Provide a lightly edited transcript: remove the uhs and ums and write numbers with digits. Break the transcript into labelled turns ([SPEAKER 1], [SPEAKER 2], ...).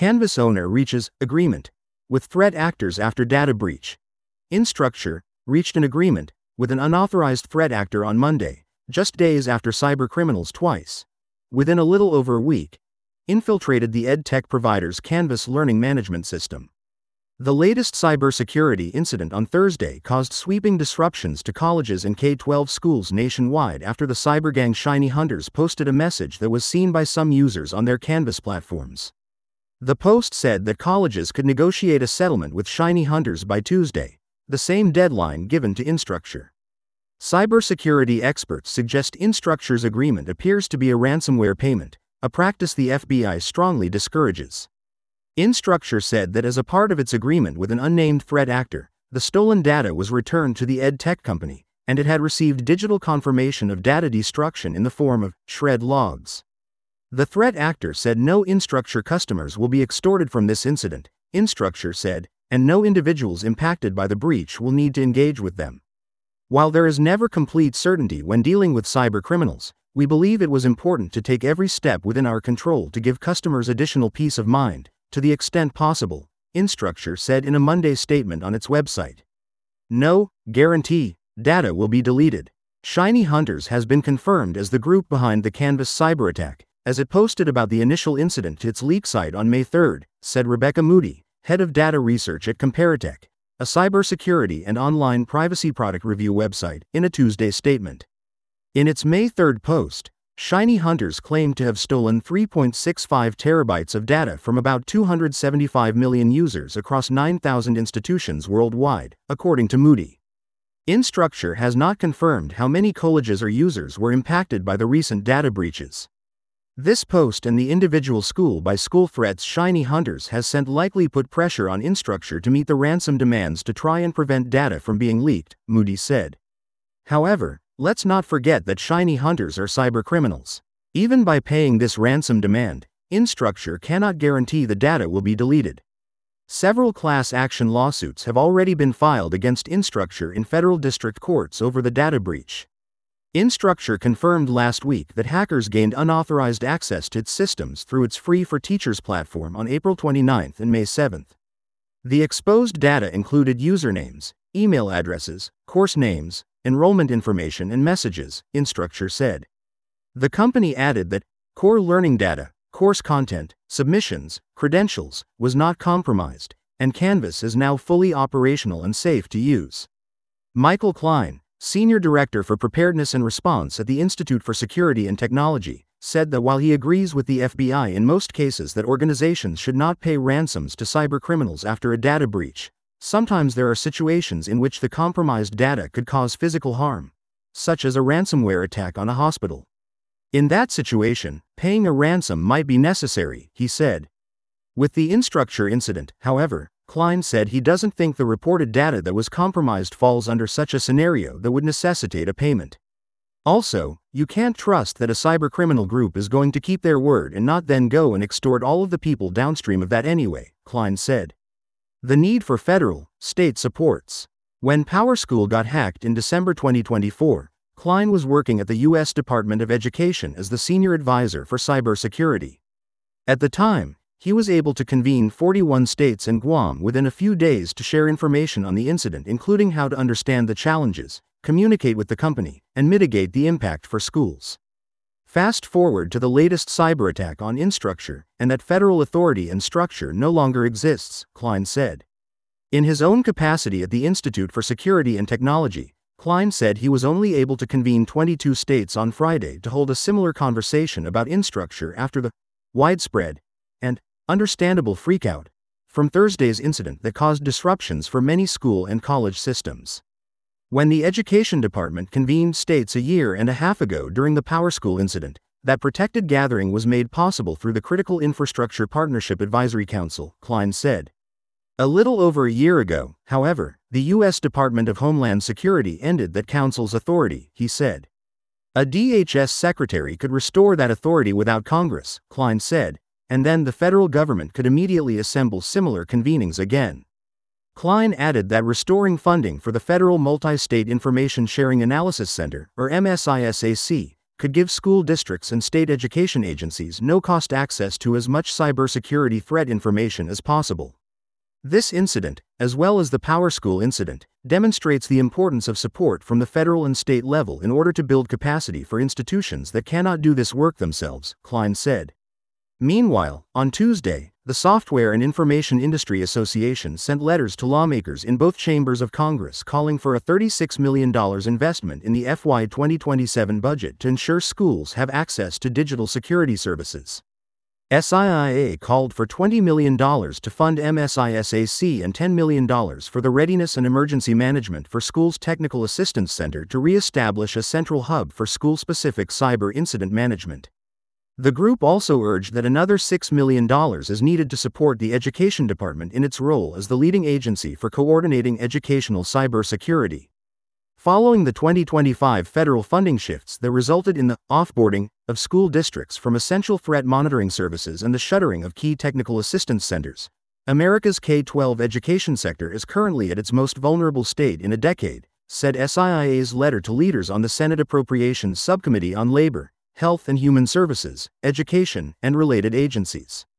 [SPEAKER 1] Canvas owner reaches agreement with threat actors after data breach. Instructure reached an agreement with an unauthorized threat actor on Monday, just days after cybercriminals twice, within a little over a week, infiltrated the ed-tech provider's Canvas learning management system. The latest cybersecurity incident on Thursday caused sweeping disruptions to colleges and K-12 schools nationwide after the cybergang Shiny Hunters posted a message that was seen by some users on their Canvas platforms. The post said that colleges could negotiate a settlement with Shiny Hunters by Tuesday, the same deadline given to Instructure. Cybersecurity experts suggest Instructure's agreement appears to be a ransomware payment, a practice the FBI strongly discourages. Instructure said that as a part of its agreement with an unnamed threat actor, the stolen data was returned to the ed-tech company, and it had received digital confirmation of data destruction in the form of shred logs. The threat actor said no Instructure customers will be extorted from this incident, Instructure said, and no individuals impacted by the breach will need to engage with them. While there is never complete certainty when dealing with cybercriminals, we believe it was important to take every step within our control to give customers additional peace of mind, to the extent possible, Instructure said in a Monday statement on its website. No guarantee data will be deleted. Shiny Hunters has been confirmed as the group behind the Canvas cyberattack, as it posted about the initial incident to its leak site on May 3, said Rebecca Moody, head of data research at Comparitech, a cybersecurity and online privacy product review website, in a Tuesday statement. In its May 3 post, Shiny Hunters claimed to have stolen 3.65 terabytes of data from about 275 million users across 9,000 institutions worldwide, according to Moody. Instructure has not confirmed how many colleges or users were impacted by the recent data breaches. This post and the individual school-by-school threats Shiny Hunters has sent likely put pressure on Instructure to meet the ransom demands to try and prevent data from being leaked, Moody said. However, let's not forget that Shiny Hunters are cybercriminals. Even by paying this ransom demand, Instructure cannot guarantee the data will be deleted. Several class action lawsuits have already been filed against Instructure in federal district courts over the data breach. Instructure confirmed last week that hackers gained unauthorized access to its systems through its Free for Teachers platform on April 29 and May 7. The exposed data included usernames, email addresses, course names, enrollment information and messages, Instructure said. The company added that core learning data, course content, submissions, credentials, was not compromised, and Canvas is now fully operational and safe to use. Michael Klein, Senior Director for Preparedness and Response at the Institute for Security and Technology, said that while he agrees with the FBI in most cases that organizations should not pay ransoms to cybercriminals after a data breach, sometimes there are situations in which the compromised data could cause physical harm, such as a ransomware attack on a hospital. In that situation, paying a ransom might be necessary, he said. With the Instructure incident, however, Klein said he doesn't think the reported data that was compromised falls under such a scenario that would necessitate a payment. Also, you can't trust that a cybercriminal group is going to keep their word and not then go and extort all of the people downstream of that anyway, Klein said. The need for federal, state supports. When PowerSchool got hacked in December 2024, Klein was working at the U.S. Department of Education as the senior advisor for cybersecurity. At the time, he was able to convene 41 states and Guam within a few days to share information on the incident, including how to understand the challenges, communicate with the company, and mitigate the impact for schools. Fast forward to the latest cyberattack on Instructure, and that federal authority and structure no longer exists, Klein said. In his own capacity at the Institute for Security and Technology, Klein said he was only able to convene 22 states on Friday to hold a similar conversation about Instructure after the widespread and understandable freakout from Thursday's incident that caused disruptions for many school and college systems. When the Education Department convened states a year and a half ago during the PowerSchool incident, that protected gathering was made possible through the Critical Infrastructure Partnership Advisory Council, Klein said. A little over a year ago, however, the U.S. Department of Homeland Security ended that council's authority, he said. A DHS secretary could restore that authority without Congress, Klein said, and then the federal government could immediately assemble similar convenings again. Klein added that restoring funding for the Federal Multi-State Information Sharing Analysis Center, or MSISAC, could give school districts and state education agencies no-cost access to as much cybersecurity threat information as possible. This incident, as well as the PowerSchool incident, demonstrates the importance of support from the federal and state level in order to build capacity for institutions that cannot do this work themselves, Klein said. Meanwhile, on Tuesday, the Software and Information Industry Association sent letters to lawmakers in both chambers of Congress calling for a $36 million investment in the FY 2027 budget to ensure schools have access to digital security services. SIIA called for $20 million to fund MSISAC and $10 million for the Readiness and Emergency Management for Schools Technical Assistance Center to re-establish a central hub for school-specific cyber incident management. The group also urged that another $6 million is needed to support the Education Department in its role as the leading agency for coordinating educational cybersecurity. Following the 2025 federal funding shifts that resulted in the offboarding of school districts from essential threat monitoring services and the shuttering of key technical assistance centers, America's K-12 education sector is currently at its most vulnerable state in a decade, said SIIA's letter to leaders on the Senate Appropriations Subcommittee on Labor, Health and Human Services, Education, and related agencies.